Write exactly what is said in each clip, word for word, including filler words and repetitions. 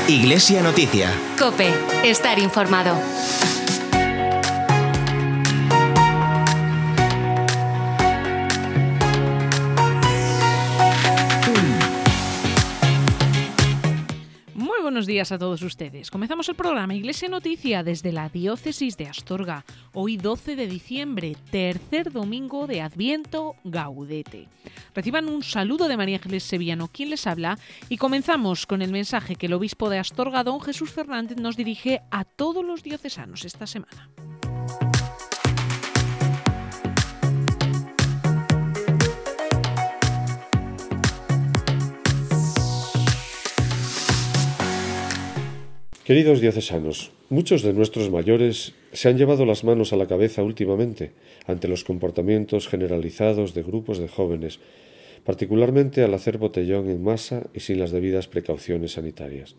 Iglesia Noticia. COPE. Estar informado. Buenos días a todos ustedes. Comenzamos el programa Iglesia Noticia desde la Diócesis de Astorga. Hoy doce de diciembre, tercer domingo de Adviento, Gaudete. Reciban un saludo de María Ángeles Sevillano, quien les habla, y comenzamos con el mensaje que el obispo de Astorga, don Jesús Fernández, nos dirige a todos los diocesanos esta semana. Queridos diocesanos, muchos de nuestros mayores se han llevado las manos a la cabeza últimamente ante los comportamientos generalizados de grupos de jóvenes, particularmente al hacer botellón en masa y sin las debidas precauciones sanitarias.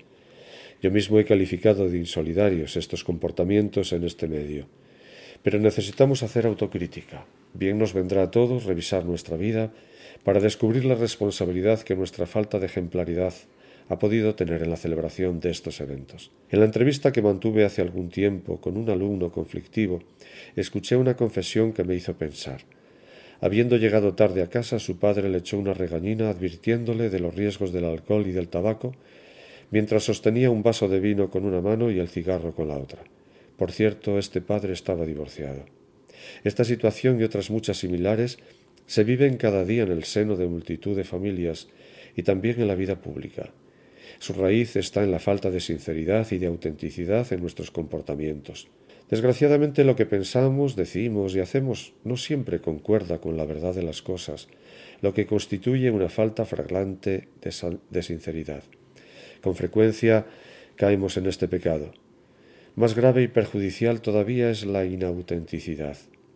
Yo mismo he calificado de insolidarios estos comportamientos en este medio, pero necesitamos hacer autocrítica. Bien nos vendrá a todos revisar nuestra vida para descubrir la responsabilidad que nuestra falta de ejemplaridad ha podido tener en la celebración de estos eventos. En la entrevista que mantuve hace algún tiempo con un alumno conflictivo, escuché una confesión que me hizo pensar. Habiendo llegado tarde a casa, su padre le echó una regañina advirtiéndole de los riesgos del alcohol y del tabaco, mientras sostenía un vaso de vino con una mano y el cigarro con la otra. Por cierto, este padre estaba divorciado. Esta situación y otras muchas similares se viven cada día en el seno de multitud de familias y también en la vida pública. Su raíz está en la falta de sinceridad y de autenticidad en nuestros comportamientos. Desgraciadamente, lo que pensamos, decimos y hacemos no siempre concuerda con la verdad de las cosas, lo que constituye una falta flagrante de, sal- de sinceridad. Con frecuencia caemos en este pecado. Más grave y perjudicial todavía es la inautenticidad.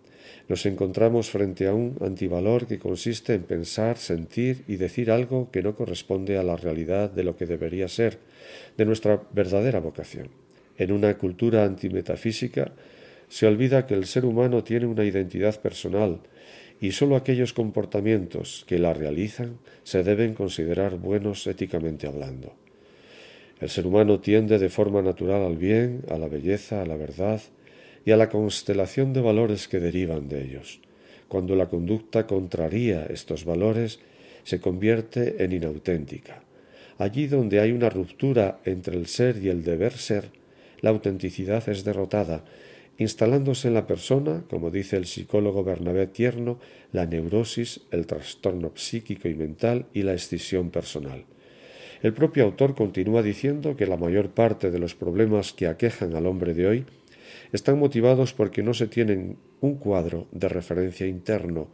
Nos encontramos frente a un antivalor que consiste en pensar, sentir y decir algo que no corresponde a la realidad de lo que debería ser, de nuestra verdadera vocación. En una cultura antimetafísica se olvida que el ser humano tiene una identidad personal y sólo aquellos comportamientos que la realizan se deben considerar buenos éticamente hablando. El ser humano tiende de forma natural al bien, a la belleza, a la verdad y a la constelación de valores que derivan de ellos. Cuando la conducta contraría estos valores, se convierte en inauténtica. Allí donde hay una ruptura entre el ser y el deber ser, la autenticidad es derrotada, instalándose en la persona, como dice el psicólogo Bernabé Tierno, la neurosis, el trastorno psíquico y mental y la escisión personal. El propio autor continúa diciendo que la mayor parte de los problemas que aquejan al hombre de hoy están motivados porque no se tienen un cuadro de referencia interno,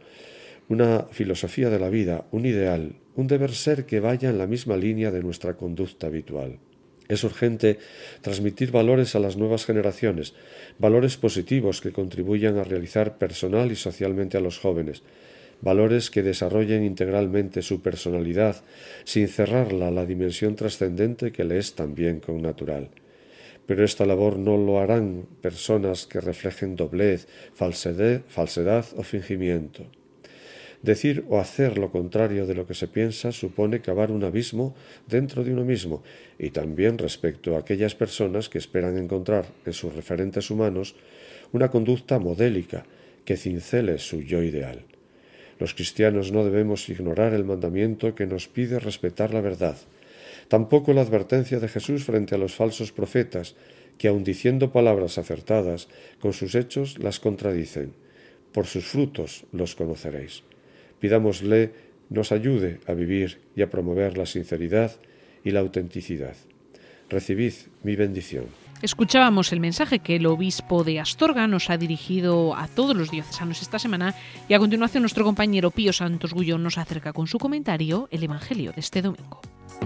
una filosofía de la vida, un ideal, un deber ser que vaya en la misma línea de nuestra conducta habitual. Es urgente transmitir valores a las nuevas generaciones, valores positivos que contribuyan a realizar personal y socialmente a los jóvenes, valores que desarrollen integralmente su personalidad sin cerrarla a la dimensión trascendente que le es también connatural. Pero esta labor no lo harán personas que reflejen doblez, falsedad, falsedad o fingimiento. Decir o hacer lo contrario de lo que se piensa supone cavar un abismo dentro de uno mismo y también respecto a aquellas personas que esperan encontrar en sus referentes humanos una conducta modélica que cincele su yo ideal. Los cristianos no debemos ignorar el mandamiento que nos pide respetar la verdad. Tampoco la advertencia de Jesús frente a los falsos profetas, que aun diciendo palabras acertadas, con sus hechos las contradicen. Por sus frutos los conoceréis. Pidámosle nos ayude a vivir y a promover la sinceridad y la autenticidad. Recibid mi bendición. Escuchábamos el mensaje que el obispo de Astorga nos ha dirigido a todos los diocesanos esta semana y a continuación nuestro compañero Pío Santos Gullón nos acerca con su comentario el Evangelio de este domingo.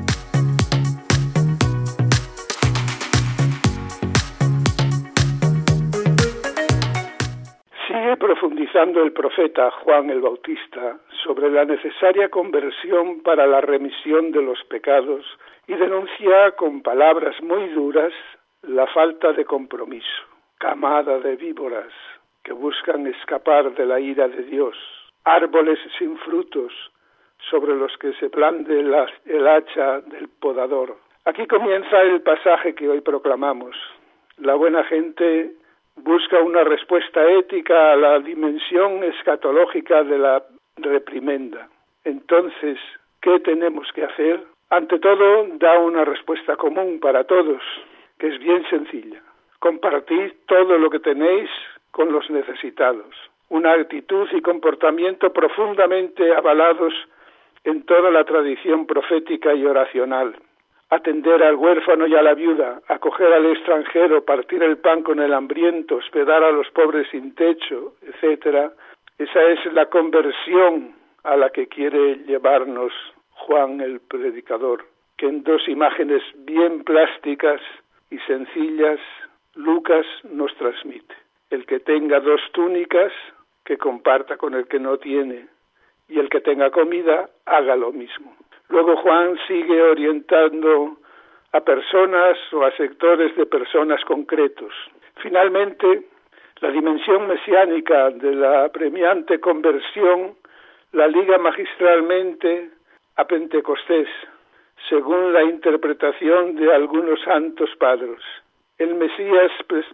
Sigue profundizando el profeta Juan el Bautista sobre la necesaria conversión para la remisión de los pecados y denuncia con palabras muy duras la falta de compromiso. Camada de víboras que buscan escapar de la ira de Dios, árboles sin frutos sobre los que se blande el hacha del podador, Aquí comienza el pasaje que hoy proclamamos. La buena gente busca una respuesta ética a la dimensión escatológica de la reprimenda. Entonces, ¿qué tenemos que hacer? Ante todo, da una respuesta común para todos, que es bien sencilla. Compartid todo lo que tenéis con los necesitados. Una actitud y comportamiento profundamente avalados en toda la tradición profética y oracional. Atender al huérfano y a la viuda, acoger al extranjero, partir el pan con el hambriento, hospedar a los pobres sin techo, etcétera. Esa es la conversión a la que quiere llevarnos Juan el Predicador, que en dos imágenes bien plásticas y sencillas Lucas nos transmite. El que tenga dos túnicas, que comparta con el que no tiene, y el que tenga comida, haga lo mismo. Luego Juan sigue orientando a personas o a sectores de personas concretos. Finalmente, la dimensión mesiánica de la apremiante conversión la liga magistralmente a Pentecostés, según la interpretación de algunos santos padres. El Mesías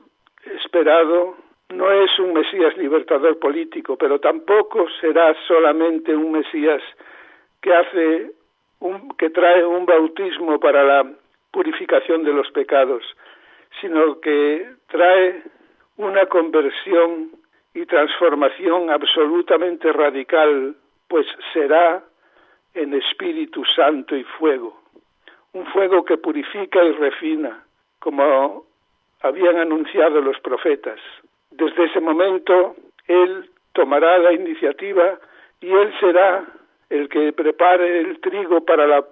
esperado no es un Mesías libertador político, pero tampoco será solamente un Mesías que hace un, que trae un bautismo para la purificación de los pecados, sino que trae una conversión y transformación absolutamente radical, pues será en Espíritu Santo y fuego, un fuego que purifica y refina, como habían anunciado los profetas. Desde ese momento, Él tomará la iniciativa y Él será el que prepare el trigo para la,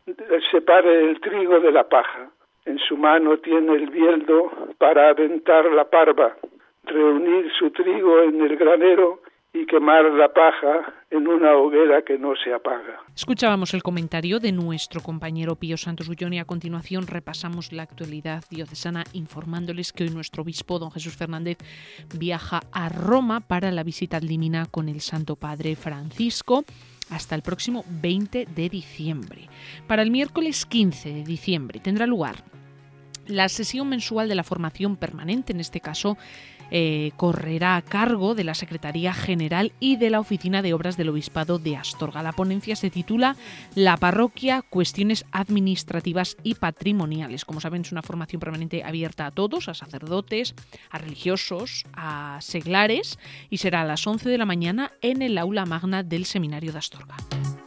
separe el trigo de la paja. En su mano tiene el bieldo para aventar la parva, reunir su trigo en el granero y quemar la paja en una hoguera que no se apaga. Escuchábamos el comentario de nuestro compañero Pío Santos Bullón y a continuación repasamos la actualidad diocesana informándoles que hoy nuestro obispo, don Jesús Fernández, viaja a Roma para la visita al Limina con el Santo Padre Francisco hasta el próximo veinte de diciembre. Para el miércoles quince de diciembre tendrá lugar la sesión mensual de la formación permanente, en este caso eh, correrá a cargo de la Secretaría General y de la Oficina de Obras del Obispado de Astorga. La ponencia se titula La parroquia, cuestiones administrativas y patrimoniales. Como saben, es una formación permanente abierta a todos, a sacerdotes, a religiosos, a seglares, y será a las once de la mañana en el aula magna del Seminario de Astorga.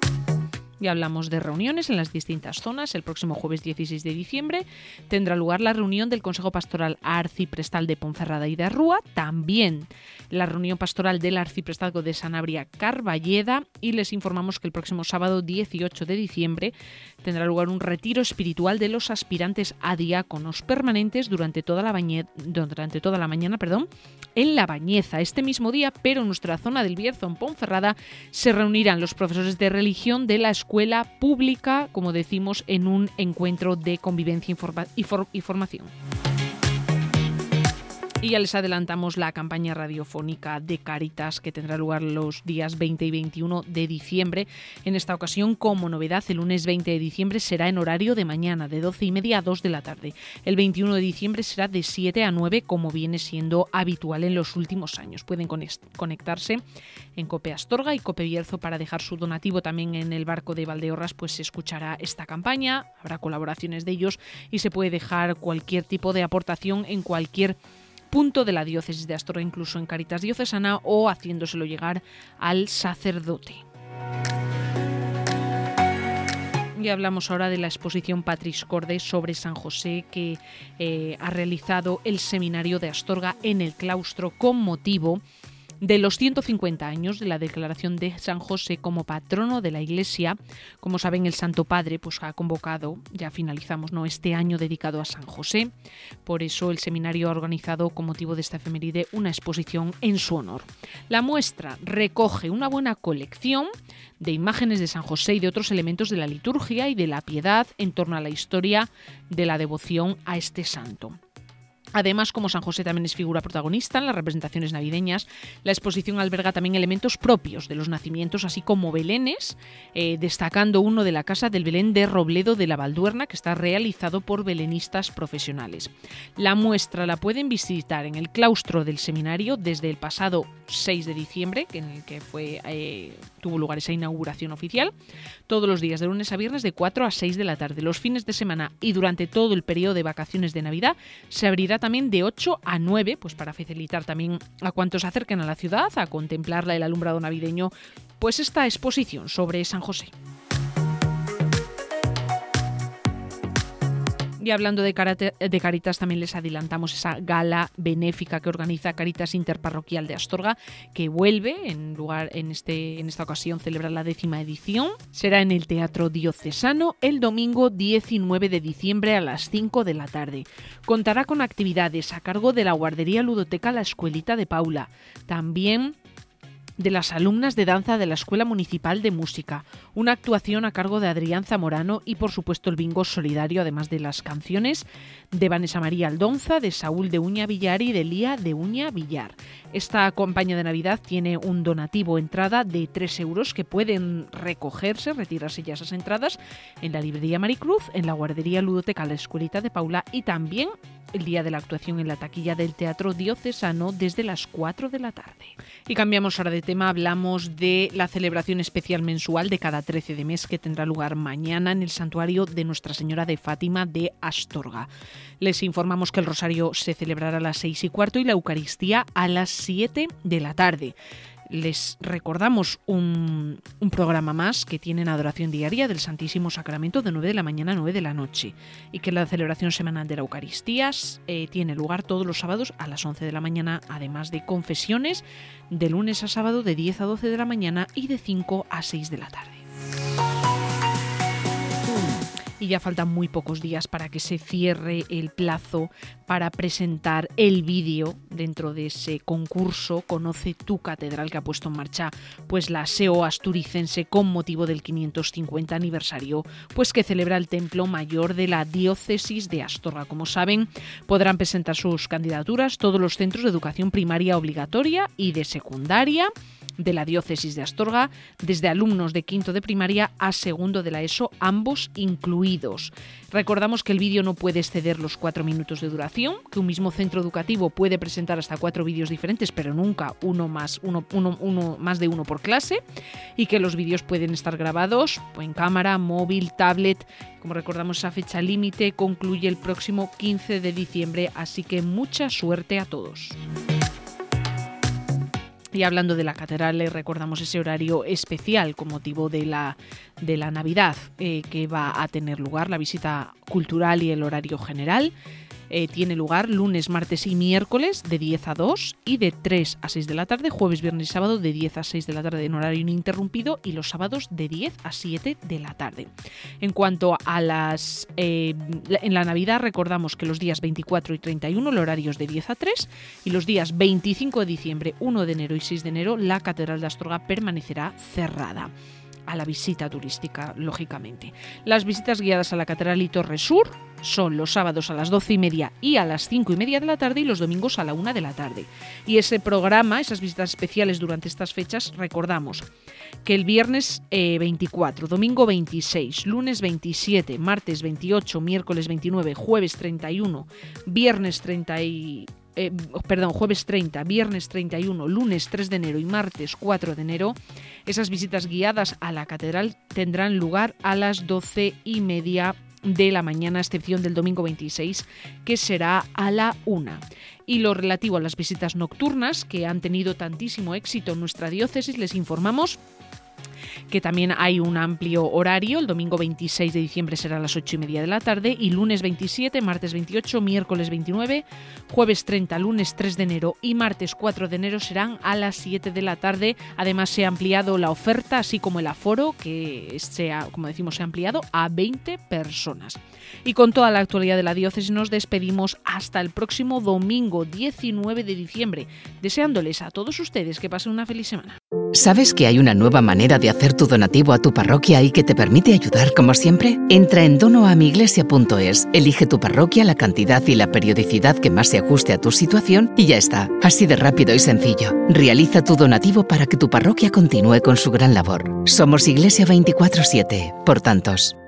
Ya hablamos de reuniones en las distintas zonas. El próximo jueves dieciséis de diciembre tendrá lugar la reunión del Consejo Pastoral Arciprestal de Ponferrada y de Rúa, también la reunión pastoral del Arciprestazgo de Sanabria Carballeda, y les informamos que el próximo sábado dieciocho de diciembre tendrá lugar un retiro espiritual de los aspirantes a diáconos permanentes durante toda la, bañe- durante toda la mañana perdón, en La Bañeza. Este mismo día, pero en nuestra zona del Bierzo, en Ponferrada, se reunirán los profesores de religión de la escuela pública, como decimos, en un encuentro de convivencia informa- y, for- y formación. Y ya les adelantamos la campaña radiofónica de Cáritas que tendrá lugar los días veinte y veintiuno de diciembre. En esta ocasión, como novedad, el lunes veinte de diciembre será en horario de mañana, de doce y media a dos de la tarde. El veintiuno de diciembre será de siete a nueve, como viene siendo habitual en los últimos años. Pueden conectarse en Cope Astorga y Cope Bierzo para dejar su donativo. También en el barco de Valdeorras pues se escuchará esta campaña, habrá colaboraciones de ellos y se puede dejar cualquier tipo de aportación en cualquier punto de la diócesis de Astorga, incluso en Cáritas Diocesana, o haciéndoselo llegar al sacerdote. Y hablamos ahora de la exposición Patris Corde sobre San José que eh, ha realizado el Seminario de Astorga en el claustro con motivo de los ciento cincuenta años de la declaración de San José como patrono de la Iglesia. Como saben, el Santo Padre pues, ha convocado, ya finalizamos, ¿no?, este año dedicado a San José. Por eso el seminario ha organizado, con motivo de esta efeméride, una exposición en su honor. La muestra recoge una buena colección de imágenes de San José y de otros elementos de la liturgia y de la piedad en torno a la historia de la devoción a este santo. Además, como San José también es figura protagonista en las representaciones navideñas, la exposición alberga también elementos propios de los nacimientos, así como belenes, eh, destacando uno de la Casa del Belén de Robledo de la Valduerna, que está realizado por belenistas profesionales. La muestra la pueden visitar en el claustro del seminario desde el pasado seis de diciembre, en el que fue, eh, tuvo lugar esa inauguración oficial, todos los días de lunes a viernes de cuatro a seis de la tarde. Los fines de semana y durante todo el periodo de vacaciones de Navidad se abrirá también de ocho a nueve, pues para facilitar también a cuantos se acerquen a la ciudad a contemplar el alumbrado navideño, pues esta exposición sobre San José. Y hablando de, Carate, de Caritas, también les adelantamos esa gala benéfica que organiza Caritas Interparroquial de Astorga, que vuelve en lugar en este en esta ocasión celebrar la décima edición. Será en el Teatro Diocesano el domingo diecinueve de diciembre a las cinco de la tarde. Contará con actividades a cargo de la guardería ludoteca La Escuelita de Paula, también de las alumnas de danza de la Escuela Municipal de Música, una actuación a cargo de Adrián Zamorano y por supuesto el bingo solidario, además de las canciones de Vanessa María Aldonza, de Saúl de Uña Villar y de Lía de Uña Villar. Esta campaña de Navidad tiene un donativo entrada de tres euros que pueden recogerse, retirarse ya esas entradas en la librería Maricruz, en la guardería ludoteca La Escuelita de Paula y también el día de la actuación en la taquilla del Teatro Diocesano desde las cuatro de la tarde. Y cambiamos ahora de tema, hablamos de la celebración especial mensual de cada trece de mes que tendrá lugar mañana en el santuario de Nuestra Señora de Fátima de Astorga. Les informamos que el rosario se celebrará a las seis y cuarto y la Eucaristía a las siete de la tarde. Les recordamos un, un programa más que tienen adoración diaria del Santísimo Sacramento de nueve de la mañana a nueve de la noche y que la celebración semanal de la Eucaristía eh, tiene lugar todos los sábados a las once de la mañana, además de confesiones de lunes a sábado de diez a doce de la mañana y de cinco a seis de la tarde. Y ya faltan muy pocos días para que se cierre el plazo para presentar el vídeo dentro de ese concurso Conoce tu Catedral, que ha puesto en marcha pues la S E O asturicense con motivo del quinientos cincuenta aniversario pues que celebra el Templo Mayor de la Diócesis de Astorga. Como saben, podrán presentar sus candidaturas todos los centros de educación primaria obligatoria y de secundaria de la Diócesis de Astorga, desde alumnos de quinto de primaria a segundo de la ESO, ambos incluidos. Recordamos que el vídeo no puede exceder los cuatro minutos de duración, que un mismo centro educativo puede presentar hasta cuatro vídeos diferentes, pero nunca uno más, uno, uno, uno, más de uno por clase, y que los vídeos pueden estar grabados en cámara, móvil, tablet. Como recordamos, esa fecha límite concluye el próximo quince de diciembre, así que mucha suerte a todos. Y hablando de la catedral, les recordamos ese horario especial con motivo de la, de la Navidad eh, que va a tener lugar, la visita cultural y el horario general. Eh, tiene lugar lunes, martes y miércoles de diez a dos y de tres a seis de la tarde, jueves, viernes y sábado de diez a seis de la tarde en horario ininterrumpido y los sábados de diez a siete de la tarde. En cuanto a las... Eh, en la Navidad recordamos que los días veinticuatro y treinta y uno el horario es de diez a tres y los días veinticinco de diciembre, uno de enero y seis de enero la Catedral de Astorga permanecerá cerrada a la visita turística, lógicamente. Las visitas guiadas a la Catedral y Torre Sur son los sábados a las doce y media y a las cinco y media de la tarde y los domingos a la una de la tarde. Y ese programa, esas visitas especiales durante estas fechas, recordamos que el viernes eh, veinticuatro, domingo veintiséis, lunes veintisiete, martes veintiocho, miércoles veintinueve, jueves treinta y uno, viernes treinta y... Eh, perdón, jueves treinta, viernes treinta y uno, lunes tres de enero y martes cuatro de enero, esas visitas guiadas a la catedral tendrán lugar a las doce y media de la mañana, a excepción del domingo veintiséis, que será a la una. Y lo relativo a las visitas nocturnas, que han tenido tantísimo éxito en nuestra diócesis, les informamos que también hay un amplio horario. El domingo veintiséis de diciembre será a las ocho y media de la tarde y lunes veintisiete, martes veintiocho, miércoles veintinueve, jueves treinta, lunes tres de enero y martes cuatro de enero serán a las siete de la tarde. Además se ha ampliado la oferta, así como el aforo, que se ha, como decimos, se ha ampliado a veinte personas. Y con toda la actualidad de la diócesis nos despedimos hasta el próximo domingo diecinueve de diciembre, deseándoles a todos ustedes que pasen una feliz semana. ¿Sabes que hay una nueva manera de hacer tu donativo a tu parroquia y que te permite ayudar como siempre? Entra en donoamiglesia punto es, elige tu parroquia, la cantidad y la periodicidad que más se ajuste a tu situación y ya está. Así de rápido y sencillo. Realiza tu donativo para que tu parroquia continúe con su gran labor. Somos Iglesia veinticuatro siete, por tantos.